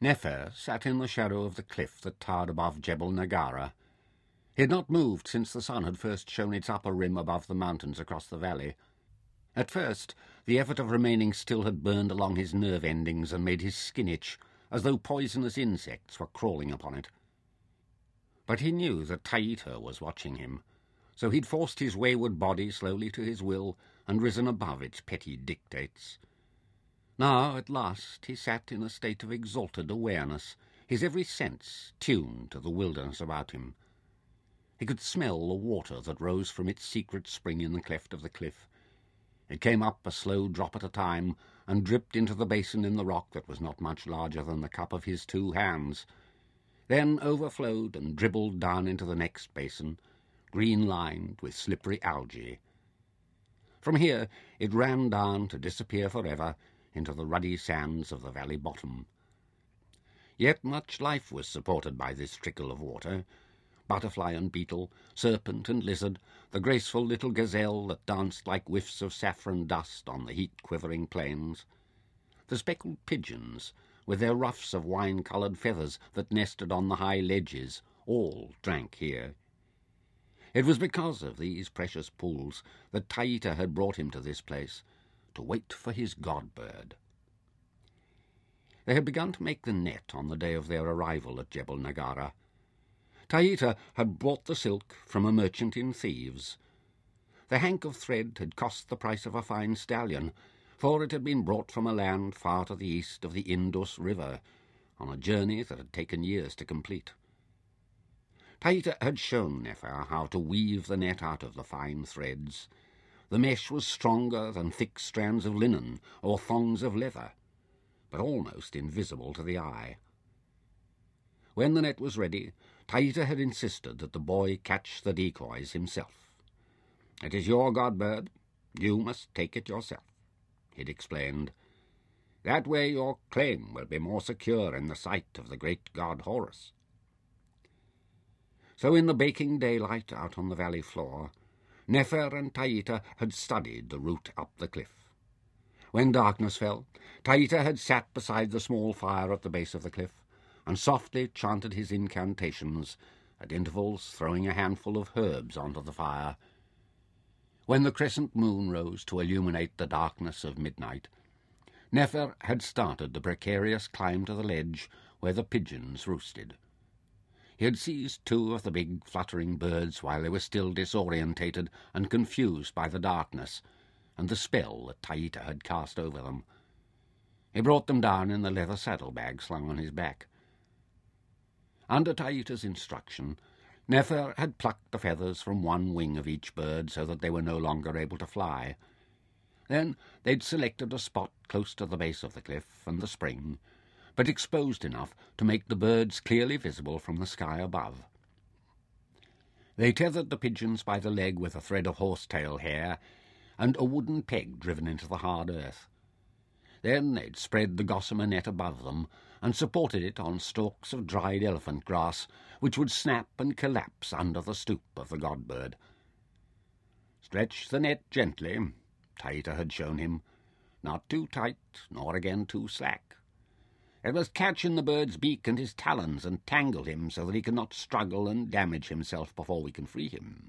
Nefer sat in the shadow of the cliff that towered above Jebel Nagara. He had not moved since the sun had first shown its upper rim above the mountains across the valley. At first, the effort of remaining still had burned along his nerve endings and made his skin itch, as though poisonous insects were crawling upon it. But he knew that Taita was watching him, so he'd forced his wayward body slowly to his will and risen above its petty dictates. Now, at last, he sat in a state of exalted awareness, his every sense tuned to the wilderness about him. He could smell the water that rose from its secret spring in the cleft of the cliff. It came up a slow drop at a time and dripped into the basin in the rock that was not much larger than the cup of his 2 hands, then overflowed and dribbled down into the next basin, green-lined with slippery algae. From here it ran down to disappear forever into the ruddy sands of the valley bottom. Yet much life was supported by this trickle of water. Butterfly and beetle, serpent and lizard, the graceful little gazelle that danced like whiffs of saffron dust on the heat-quivering plains, the speckled pigeons, with their ruffs of wine-coloured feathers that nested on the high ledges, all drank here. It was because of these precious pools that Taita had brought him to this place, to wait for his god-bird. They had begun to make the net on the day of their arrival at Jebel Nagara. Taita had brought the silk from a merchant in Thebes. The hank of thread had cost the price of a fine stallion, for it had been brought from a land far to the east of the Indus River, on a journey that had taken years to complete. Taita had shown Nefer how to weave the net out of the fine threads. The mesh was stronger than thick strands of linen or thongs of leather, but almost invisible to the eye. When the net was ready, Taita had insisted that the boy catch the decoys himself. "It is your god-bird. You must take it yourself," he'd explained. "That way your claim will be more secure in the sight of the great god Horus." So in the baking daylight out on the valley floor, Nefer and Taita had studied the route up the cliff. When darkness fell, Taita had sat beside the small fire at the base of the cliff and softly chanted his incantations, at intervals throwing a handful of herbs onto the fire. When the crescent moon rose to illuminate the darkness of midnight, Nefer had started the precarious climb to the ledge where the pigeons roosted. He had seized 2 of the big fluttering birds while they were still disorientated and confused by the darkness and the spell that Taita had cast over them. He brought them down in the leather saddlebag slung on his back. Under Taita's instruction, Nefer had plucked the feathers from one wing of each bird so that they were no longer able to fly. Then they'd selected a spot close to the base of the cliff and the spring, but exposed enough to make the birds clearly visible from the sky above. They tethered the pigeons by the leg with a thread of horsetail hair and a wooden peg driven into the hard earth. Then they'd spread the gossamer net above them and supported it on stalks of dried elephant grass, which would snap and collapse under the stoop of the god-bird. "Stretch the net gently," Taita had shown him, "not too tight, nor again too slack. It must catch in the bird's beak and his talons and tangle him so that he cannot struggle and damage himself before we can free him."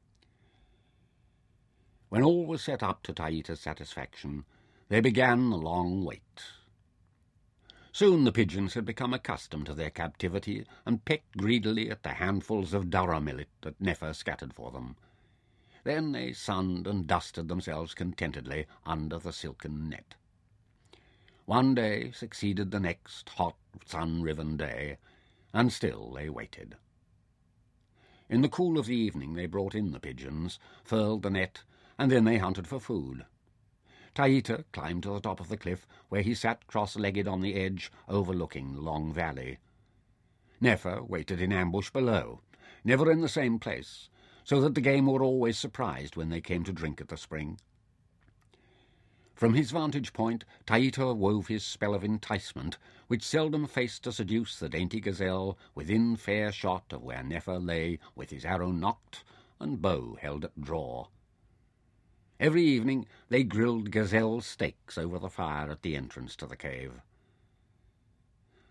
When all was set up to Taita's satisfaction, they began the long wait. Soon the pigeons had become accustomed to their captivity and pecked greedily at the handfuls of durra millet that Nefer scattered for them. Then they sunned and dusted themselves contentedly under the silken net. One day succeeded the next hot, sun-riven day, and still they waited. In the cool of the evening they brought in the pigeons, furled the net, and then they hunted for food. Taita climbed to the top of the cliff, where he sat cross-legged on the edge, overlooking the long valley. Nefer waited in ambush below, never in the same place, so that the game were always surprised when they came to drink at the spring. From his vantage point, Taita wove his spell of enticement, which seldom failed to seduce the dainty gazelle within fair shot of where Nefer lay with his arrow nocked and bow held at draw. Every evening they grilled gazelle steaks over the fire at the entrance to the cave.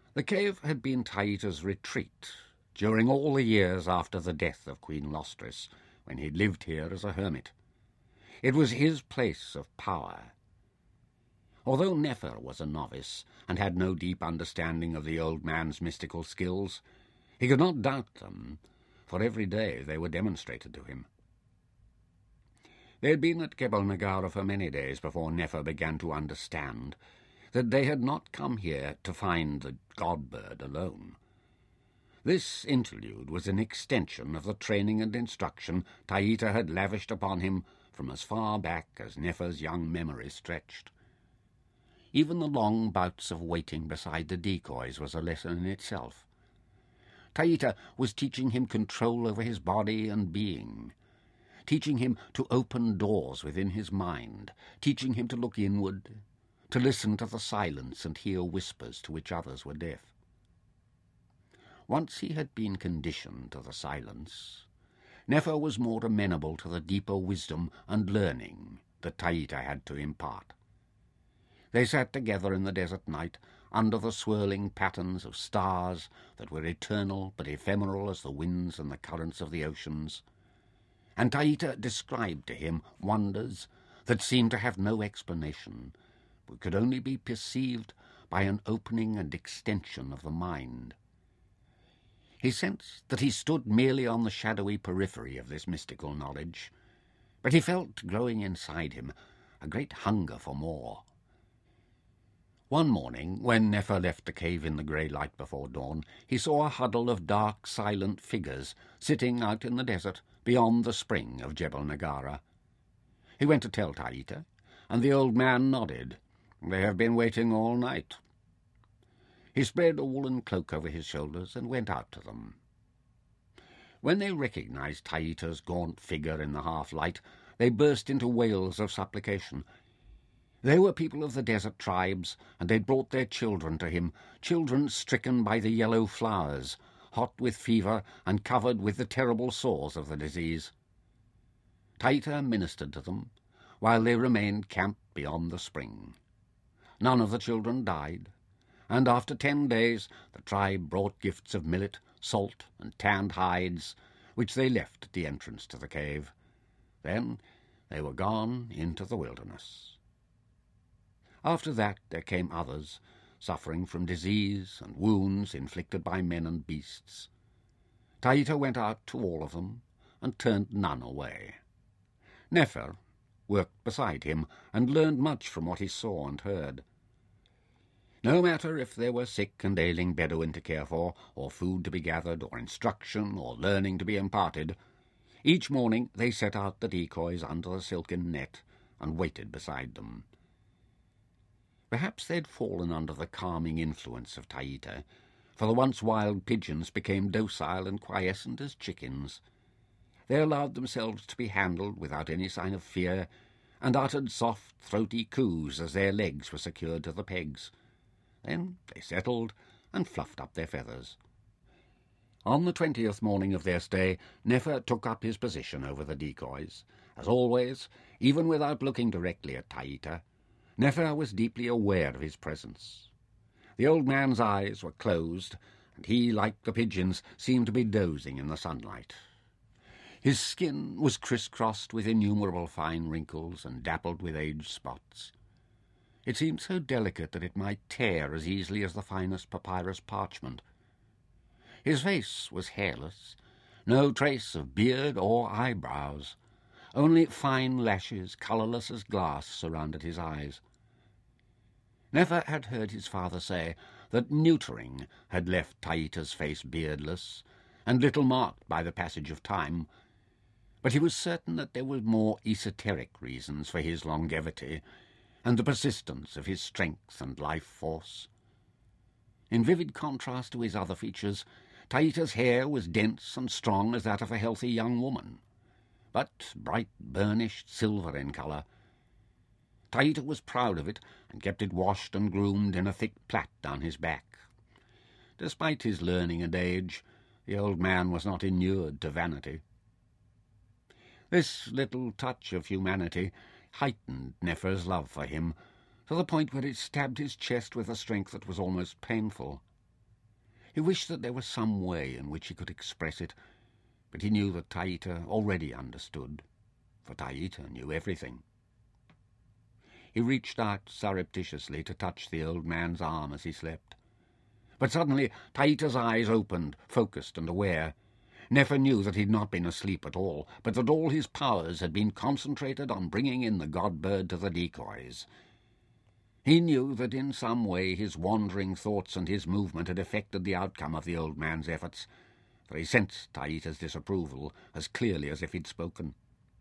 The cave had been Taita's retreat during all the years after the death of Queen Lostris, when he lived here as a hermit. It was his place of power. Although Nefer was a novice and had no deep understanding of the old man's mystical skills, he could not doubt them, for every day they were demonstrated to him. They had been at Jebel Negarra for many days before Nefer began to understand that they had not come here to find the god-bird alone. This interlude was an extension of the training and instruction Taita had lavished upon him from as far back as Nefer's young memory stretched. Even the long bouts of waiting beside the decoys was a lesson in itself. Taita was teaching him control over his body and being, teaching him to open doors within his mind, teaching him to look inward, to listen to the silence and hear whispers to which others were deaf. Once he had been conditioned to the silence, Nefer was more amenable to the deeper wisdom and learning that Taita had to impart. They sat together in the desert night, under the swirling patterns of stars that were eternal but ephemeral as the winds and the currents of the oceans, and Taita described to him wonders that seemed to have no explanation, but could only be perceived by an opening and extension of the mind. He sensed that he stood merely on the shadowy periphery of this mystical knowledge, but he felt growing inside him a great hunger for more. One morning, when Nefer left the cave in the grey light before dawn, he saw a huddle of dark, silent figures sitting out in the desert beyond the spring of Jebel Negarra. He went to tell Taita, and the old man nodded. "They have been waiting all night." He spread a woolen cloak over his shoulders and went out to them. When they recognized Taita's gaunt figure in the half-light, they burst into wails of supplication. They were people of the desert tribes, and they'd brought their children to him, children stricken by the yellow flowers, hot with fever and covered with the terrible sores of the disease. Taita ministered to them, while they remained camped beyond the spring. None of the children died, and after 10 days the tribe brought gifts of millet, salt, and tanned hides, which they left at the entrance to the cave. Then they were gone into the wilderness. After that there came others, suffering from disease and wounds inflicted by men and beasts. Taita went out to all of them and turned none away. Nefer worked beside him and learned much from what he saw and heard. No matter if there were sick and ailing Bedouin to care for, or food to be gathered, or instruction or learning to be imparted, each morning they set out the decoys under the silken net and waited beside them. Perhaps they'd fallen under the calming influence of Taita, for the once wild pigeons became docile and quiescent as chickens. They allowed themselves to be handled without any sign of fear, and uttered soft, throaty coos as their legs were secured to the pegs. Then they settled and fluffed up their feathers. On the 20th morning of their stay, Nefer took up his position over the decoys. As always, even without looking directly at Taita, Nefer was deeply aware of his presence. The old man's eyes were closed, and he, like the pigeons, seemed to be dozing in the sunlight. His skin was crisscrossed with innumerable fine wrinkles and dappled with age spots. It seemed so delicate that it might tear as easily as the finest papyrus parchment. His face was hairless, no trace of beard or eyebrows. Only fine lashes, colourless as glass, surrounded his eyes. Nefer had heard his father say that neutering had left Taita's face beardless and little marked by the passage of time, but he was certain that there were more esoteric reasons for his longevity and the persistence of his strength and life force. In vivid contrast to his other features, Taita's hair was dense and strong as that of a healthy young woman, but bright burnished silver in colour. Taita was proud of it and kept it washed and groomed in a thick plait down his back. Despite his learning and age, the old man was not inured to vanity. This little touch of humanity heightened Nefer's love for him, to the point where it stabbed his chest with a strength that was almost painful. He wished that there was some way in which he could express it, but he knew that Taita already understood, for Taita knew everything. He reached out surreptitiously to touch the old man's arm as he slept. But suddenly Taita's eyes opened, focused and aware. Nefer knew that he had not been asleep at all, but that all his powers had been concentrated on bringing in the god-bird to the decoys. He knew that in some way his wandering thoughts and his movement had affected the outcome of the old man's efforts, for he sensed Taita's disapproval as clearly as if he'd spoken.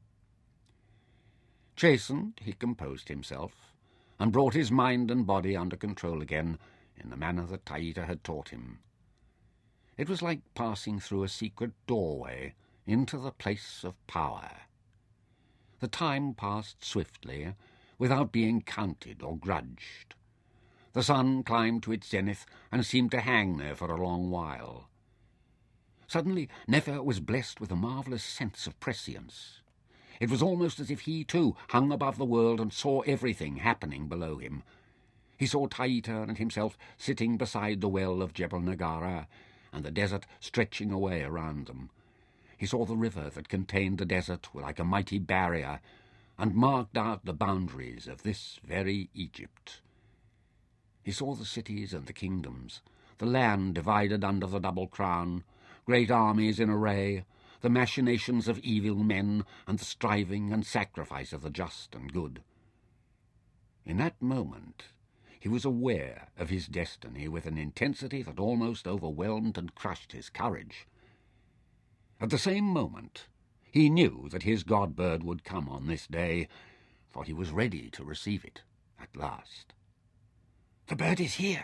Chastened, he composed himself, and brought his mind and body under control again in the manner that Taita had taught him. It was like passing through a secret doorway into the place of power. The time passed swiftly, without being counted or grudged. The sun climbed to its zenith and seemed to hang there for a long while. Suddenly Nefer was blessed with a marvellous sense of prescience. It was almost as if he, too, hung above the world and saw everything happening below him. He saw Taita and himself sitting beside the well of Jebel Nagara, and the desert stretching away around them. He saw the river that contained the desert like a mighty barrier, and marked out the boundaries of this very Egypt. He saw the cities and the kingdoms, the land divided under the double crown, great armies in array, the machinations of evil men, and the striving and sacrifice of the just and good. In that moment he was aware of his destiny with an intensity that almost overwhelmed and crushed his courage. At the same moment he knew that his god-bird would come on this day, for he was ready to receive it at last. "The bird is here."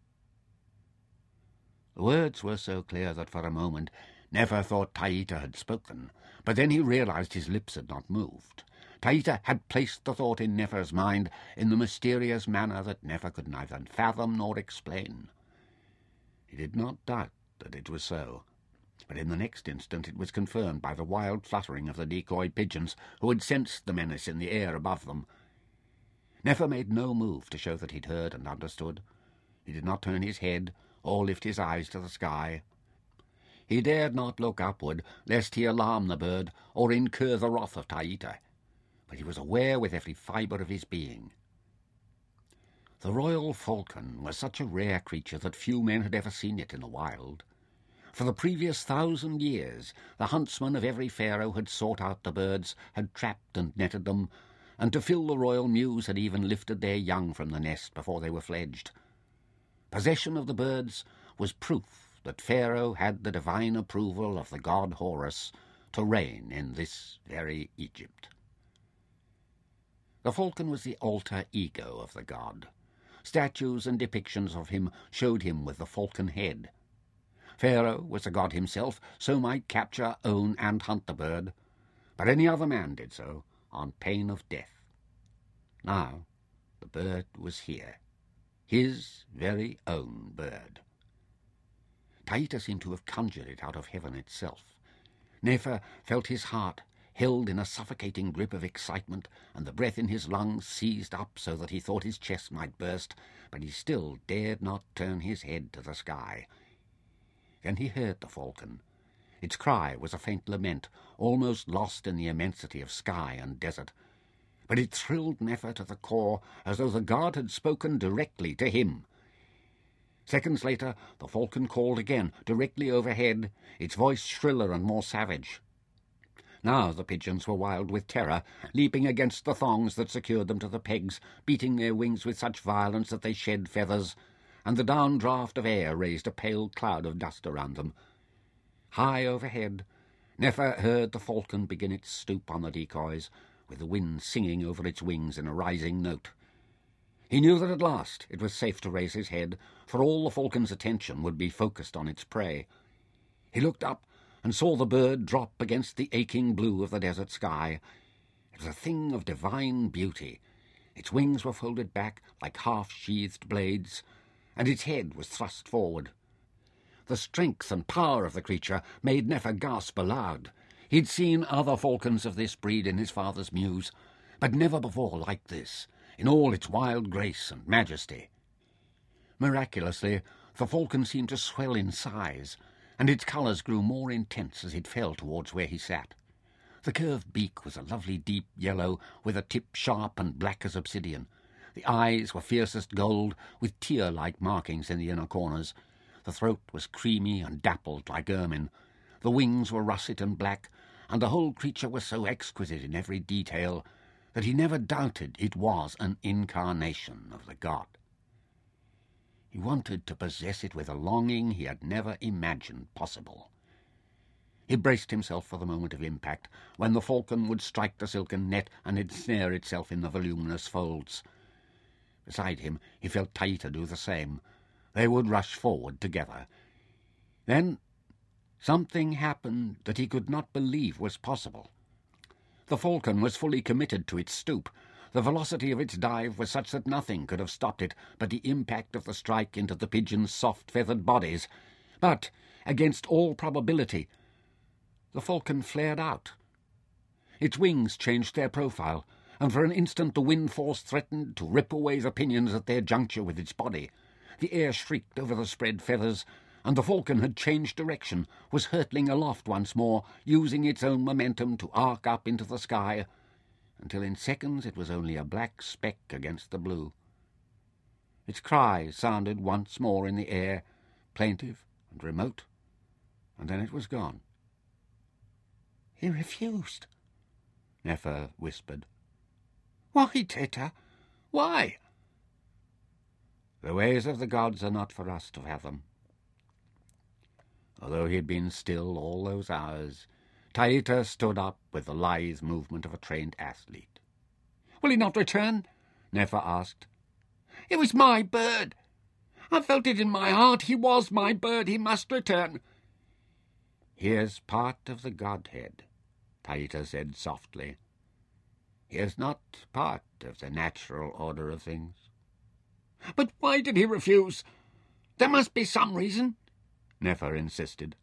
The words were so clear that for a moment Nefer thought Taita had spoken, but then he realized his lips had not moved. Taita had placed the thought in Nefer's mind in the mysterious manner that Nefer could neither fathom nor explain. He did not doubt that it was so, but in the next instant it was confirmed by the wild fluttering of the decoy pigeons, who had sensed the menace in the air above them. Nefer made no move to show that he'd heard and understood. He did not turn his head or lift his eyes to the sky. He dared not look upward, lest he alarm the bird or incur the wrath of Taita, but he was aware with every fibre of his being. The royal falcon was such a rare creature that few men had ever seen it in the wild. For the previous 1,000 years, the huntsmen of every pharaoh had sought out the birds, had trapped and netted them, and to fill the royal mews had even lifted their young from the nest before they were fledged. Possession of the birds was proof that Pharaoh had the divine approval of the god Horus to reign in this very Egypt. The falcon was the alter ego of the god. Statues and depictions of him showed him with the falcon head. Pharaoh was a god himself, so might capture, own, and hunt the bird, but any other man did so on pain of death. Now the bird was here, his very own bird. Taita seemed to have conjured it out of heaven itself. Nefer felt his heart held in a suffocating grip of excitement, and the breath in his lungs seized up so that he thought his chest might burst, but he still dared not turn his head to the sky. Then he heard the falcon. Its cry was a faint lament, almost lost in the immensity of sky and desert. But it thrilled Nefer to the core, as though the god had spoken directly to him. Seconds later, the falcon called again, directly overhead, its voice shriller and more savage. Now the pigeons were wild with terror, leaping against the thongs that secured them to the pegs, beating their wings with such violence that they shed feathers, and the downdraft of air raised a pale cloud of dust around them. High overhead, Nefer heard the falcon begin its stoop on the decoys, with the wind singing over its wings in a rising note. He knew that at last it was safe to raise his head, for all the falcon's attention would be focused on its prey. He looked up and saw the bird drop against the aching blue of the desert sky. It was a thing of divine beauty. Its wings were folded back like half-sheathed blades, and its head was thrust forward. The strength and power of the creature made Nefer gasp aloud. He'd seen other falcons of this breed in his father's mews, but never before like this, in all its wild grace and majesty. Miraculously, The falcon seemed to swell in size, and its colours grew more intense as it fell towards where he sat. The curved beak was a lovely deep yellow, with a tip sharp and black as obsidian. The eyes were fiercest gold, with tear-like markings in the inner corners. The throat was creamy and dappled like ermine. The wings were russet and black, and the whole creature was so exquisite in every detail that he never doubted it was an incarnation of the god. He wanted to possess it with a longing he had never imagined possible. He braced himself for the moment of impact, when the falcon would strike the silken net and ensnare itself in the voluminous folds. Beside him he felt Taita do the same. They would rush forward together. Then something happened that he could not believe was possible. The falcon was fully committed to its stoop. The velocity of its dive was such that nothing could have stopped it but the impact of the strike into the pigeons' soft feathered bodies. But, against all probability, the falcon flared out. Its wings changed their profile, and for an instant the wind force threatened to rip away the pinions at their juncture with its body. The air shrieked over the spread feathers, and the falcon had changed direction, was hurtling aloft once more, using its own momentum to arc up into the sky, until in seconds it was only a black speck against the blue. Its cry sounded once more in the air, plaintive and remote, and then it was gone. "He refused," Nefer whispered. "Why, Taita? Why?" "The ways of the gods are not for us to fathom." Although he had been still all those hours, Taita stood up with the lithe movement of a trained athlete. "Will he not return?" Nefer asked. "It was my bird. I felt it in my heart. He was my bird. He must return." "He is part of the Godhead," Taita said softly. "He is not part of the natural order of things." "But why did he refuse? There must be some reason," Nefer insisted.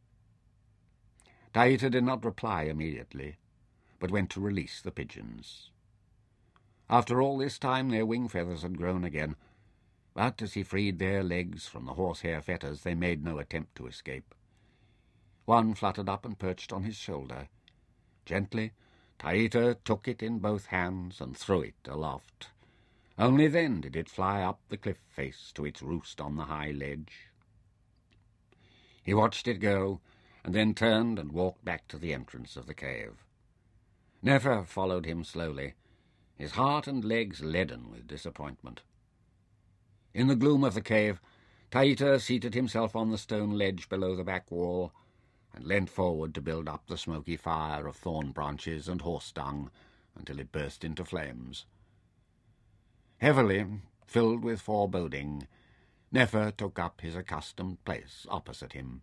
Taita did not reply immediately, but went to release the pigeons. After all this time their wing feathers had grown again, but as he freed their legs from the horsehair fetters they made no attempt to escape. One fluttered up and perched on his shoulder. Gently, Taita took it in both hands and threw it aloft. Only then did it fly up the cliff face to its roost on the high ledge. He watched it go, and then turned and walked back to the entrance of the cave. Nefer followed him slowly, his heart and legs leaden with disappointment. In the gloom of the cave, Taita seated himself on the stone ledge below the back wall, and leant forward to build up the smoky fire of thorn branches and horse dung until it burst into flames. Heavily, filled with foreboding, Nefer took up his accustomed place opposite him.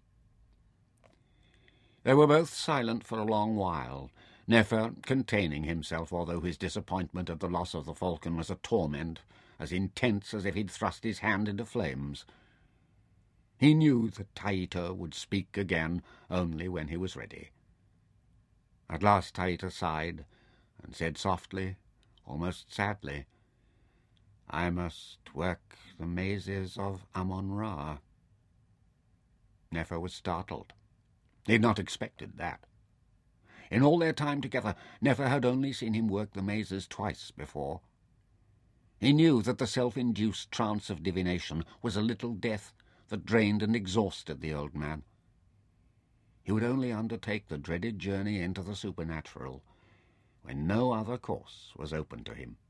They were both silent for a long while, Nefer containing himself, although his disappointment at the loss of the falcon was a torment as intense as if he'd thrust his hand into flames. He knew that Taita would speak again only when he was ready. At last Taita sighed and said softly, almost sadly, "I must work the mazes of Amun-Ra." Nefer was startled. He had not expected that. In all their time together, Nefer had only seen him work the mazes twice before. He knew that the self-induced trance of divination was a little death that drained and exhausted the old man. He would only undertake the dreaded journey into the supernatural when no other course was open to him.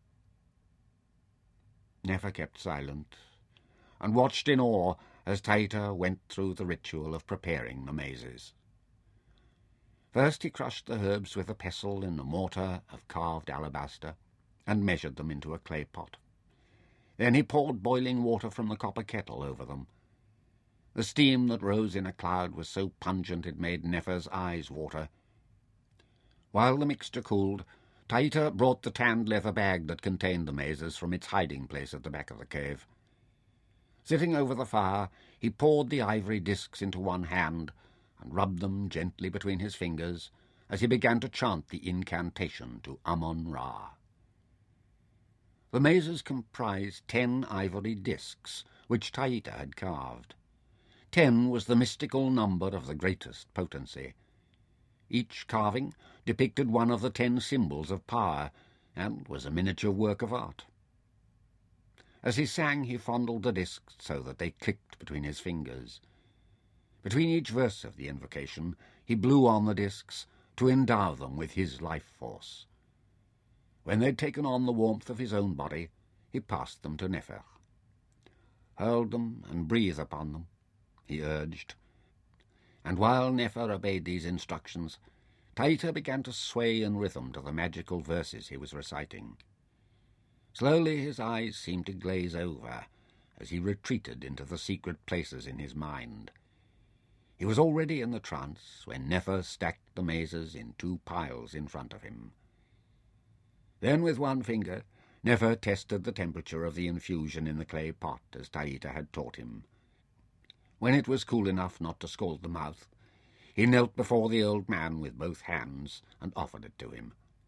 Nefer kept silent, and watched in awe as Taita went through the ritual of preparing the mazes. First he crushed the herbs with a pestle in a mortar of carved alabaster, and measured them into a clay pot. Then he poured boiling water from the copper kettle over them. The steam that rose in a cloud was so pungent it made Nefer's eyes water. While the mixture cooled, Taita brought the tanned leather bag that contained the mazes from its hiding place at the back of the cave. Sitting over the fire, he poured the ivory discs into one hand and rubbed them gently between his fingers as he began to chant the incantation to Amun-Ra. The mazes comprised 10 ivory discs, which Taita had carved. 10 was the mystical number of the greatest potency. Each carving depicted one of the 10 symbols of power, and was a miniature work of art. As he sang, he fondled the discs so that they clicked between his fingers. Between each verse of the invocation, he blew on the discs to endow them with his life force. When they'd taken on the warmth of his own body, he passed them to Nefer. "Hold them and breathe upon them," he urged. And while Nefer obeyed these instructions, Taita began to sway in rhythm to the magical verses he was reciting. Slowly his eyes seemed to glaze over as he retreated into the secret places in his mind. He was already in the trance when Nefer stacked the mazes in 2 piles in front of him. Then with one finger, Nefer tested the temperature of the infusion in the clay pot as Taita had taught him. When it was cool enough not to scald the mouth, he knelt before the old man with both hands and offered it to him.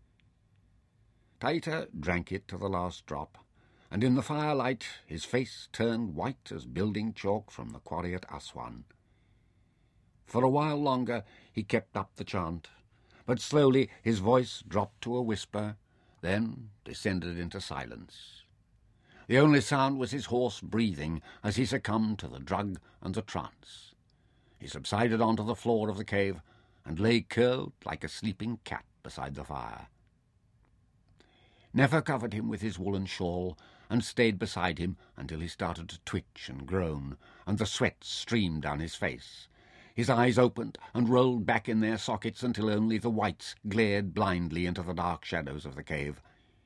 Taita drank it to the last drop, and in the firelight his face turned white as building chalk from the quarry at Aswan. For a while longer he kept up the chant, but slowly his voice dropped to a whisper, then descended into silence. The only sound was his hoarse breathing as he succumbed to the drug and the trance. He subsided onto the floor of the cave and lay curled like a sleeping cat beside the fire. Nefer covered him with his woolen shawl and stayed beside him until he started to twitch and groan, and the sweat streamed down his face. His eyes opened and rolled back in their sockets until only the whites glared blindly into the dark shadows of the cave.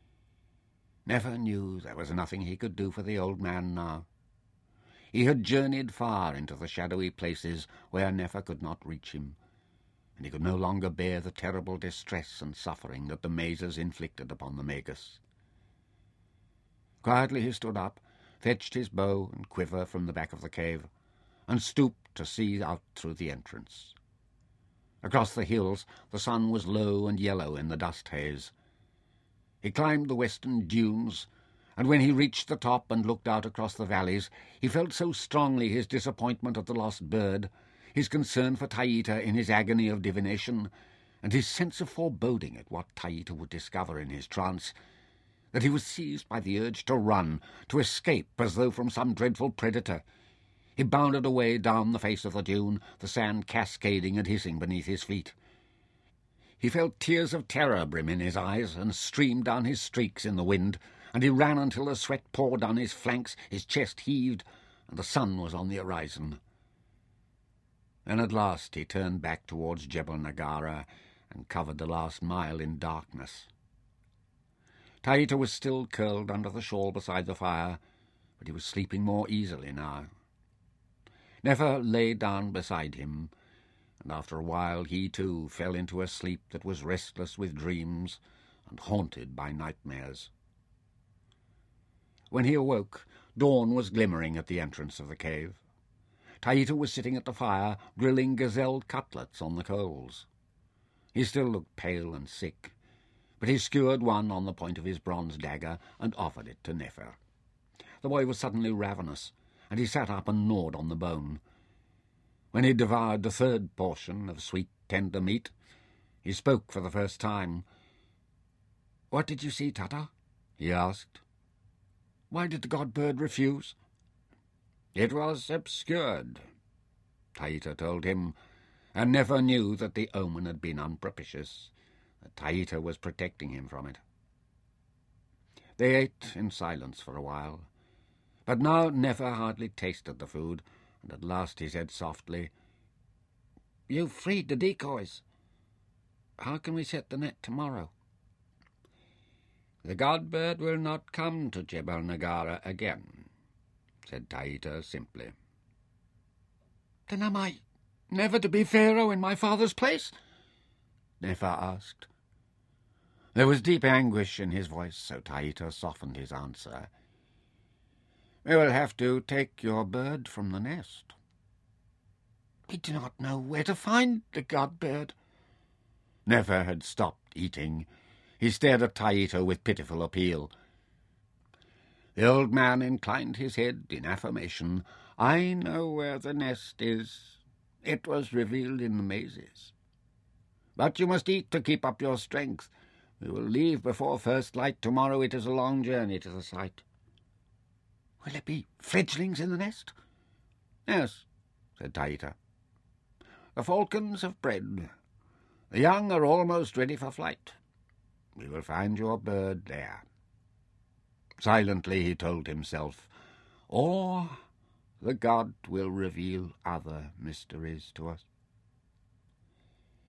Nefer knew there was nothing he could do for the old man now. He had journeyed far into the shadowy places where Nefer could not reach him, and he could no longer bear the terrible distress and suffering that the mazes inflicted upon the Magus. Quietly he stood up, fetched his bow and quiver from the back of the cave, and stooped to see out through the entrance. Across the hills the sun was low and yellow in the dust haze. He climbed the western dunes, and when he reached the top and looked out across the valleys, he felt so strongly his disappointment at the lost bird, his concern for Taita in his agony of divination, and his sense of foreboding at what Taita would discover in his trance, that he was seized by the urge to run, to escape as though from some dreadful predator. He bounded away down the face of the dune, the sand cascading and hissing beneath his feet. He felt tears of terror brim in his eyes and stream down his streaks in the wind, and he ran until the sweat poured down his flanks, his chest heaved, and the sun was on the horizon. Then at last he turned back towards Jebel Nagara and covered the last mile in darkness. Taita was still curled under the shawl beside the fire, but he was sleeping more easily now. Nefer lay down beside him, and after a while he too fell into a sleep that was restless with dreams and haunted by nightmares. When he awoke, dawn was glimmering at the entrance of the cave. Taita was sitting at the fire, grilling gazelle cutlets on the coals. He still looked pale and sick, but he skewered one on the point of his bronze dagger and offered it to Nefer. The boy was suddenly ravenous, and he sat up and gnawed on the bone. When he devoured the 3rd portion of sweet, tender meat, he spoke for the first time. "What did you see, Tata?" he asked. "Why did the god-bird refuse?" "It was obscured," Taita told him, and Nefer knew that the omen had been unpropitious, that Taita was protecting him from it. They ate in silence for a while, but now Nefer hardly tasted the food, and at last he said softly, "You've freed the decoys. How can we set the net tomorrow?" "The god-bird will not come to Jebel Nagara again," said Taita simply. "Then am I never to be pharaoh in my father's place?" Nefer asked. There was deep anguish in his voice, so Taita softened his answer. "We will have to take your bird from the nest." "We do not know where to find the god-bird." Nefer had stopped eating. He stared at Taita with pitiful appeal. The old man inclined his head in affirmation. "I know where the nest is. It was revealed in the mazes. But you must eat to keep up your strength. We will leave before first light tomorrow. It is a long journey to the site." "Will there be fledglings in the nest?" "Yes," said Taita. "The falcons have bred. The young are almost ready for flight. We will find your bird there." Silently he told himself, "Or the god will reveal other mysteries to us."